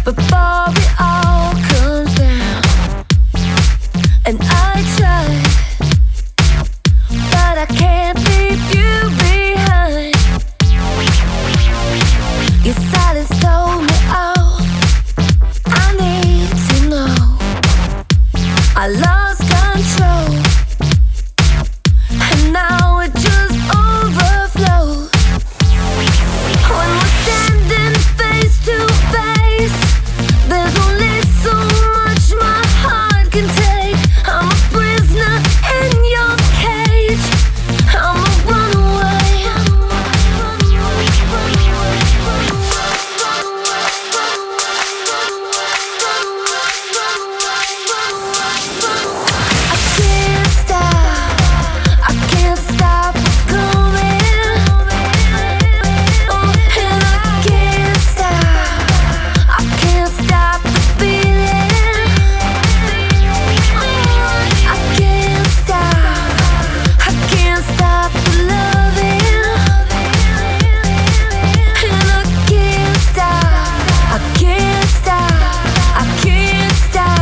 before it all comes down. And I tried, but I can't leave you behind. Your silence told me all I need to know. I lost control, and now it just overflows. When we're standing face to face, there's only so much my heart can take. I'm a prisoner in your cage. I'm a runaway. I can't stop what's coming. And I can't stop the feeling. I can't stop the loving. And I can't stop.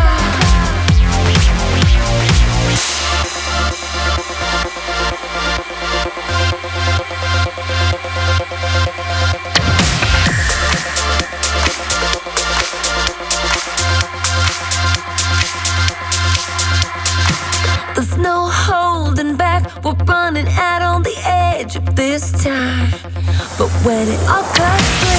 There's no holding back, we're running out on the edge of this time. But when it all cuts through,